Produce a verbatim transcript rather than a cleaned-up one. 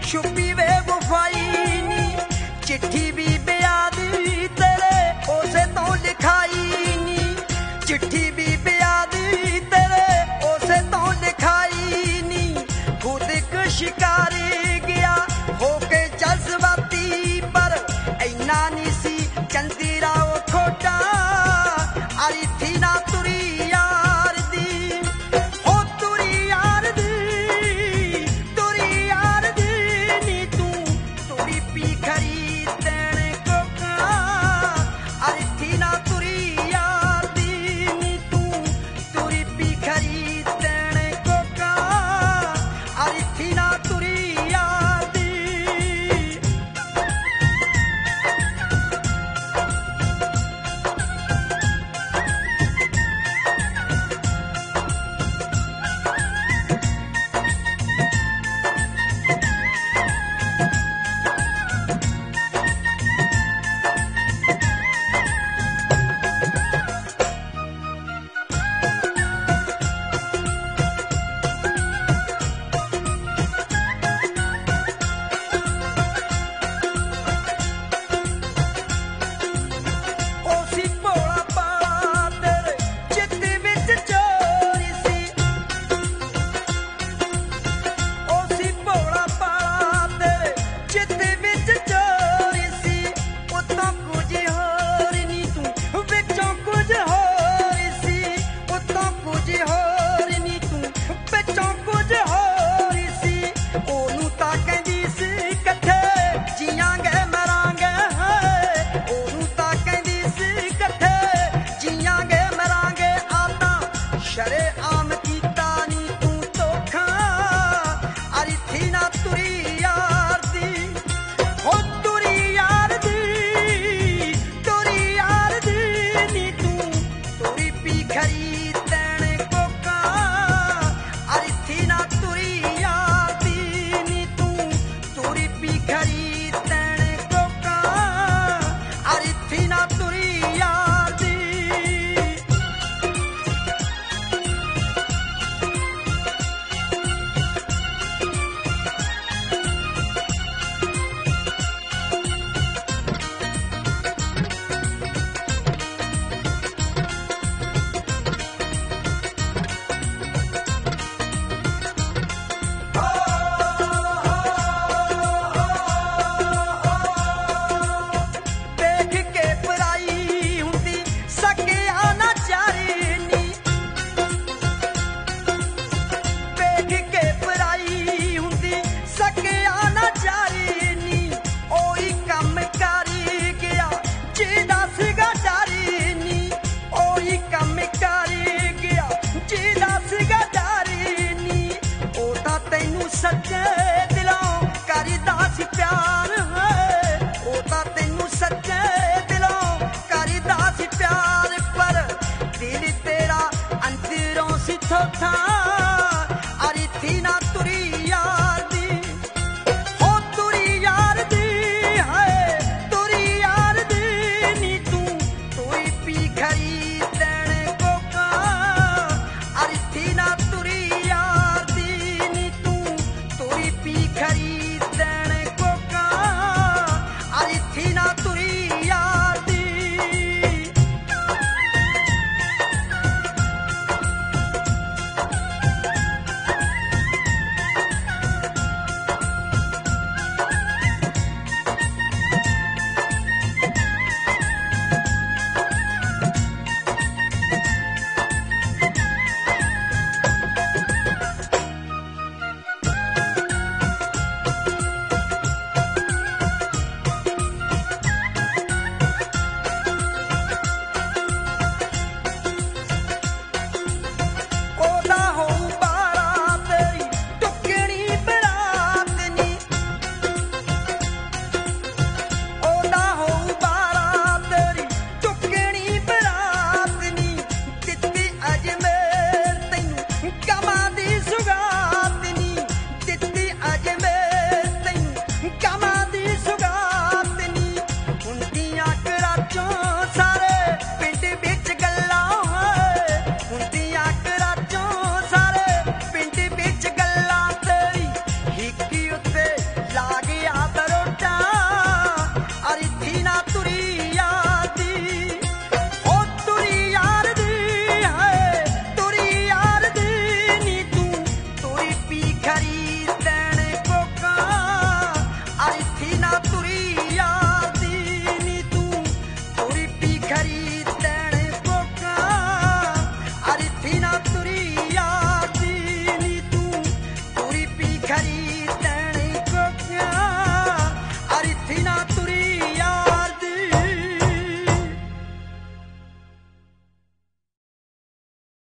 छुपी वे वफाई नी चिट्ठी भी बेयादी तेरे उसे तो लिखाई नी चिट्ठी भी बेयादी तेरे उसे तो लिखाई नी खुद एक शिकारी गया होके जज्बाती पर ऐना नी सी चलती राव खोटा अरी थी ना तुरी यार दी हो तुरी यार दी तुरी यार दी नी तू तुरी पी खरीदण कोका अरी थी ना तुरी यार दी नी तू तुरी पी खरीदण कोका अरी थी ना तुरी यार दी Cari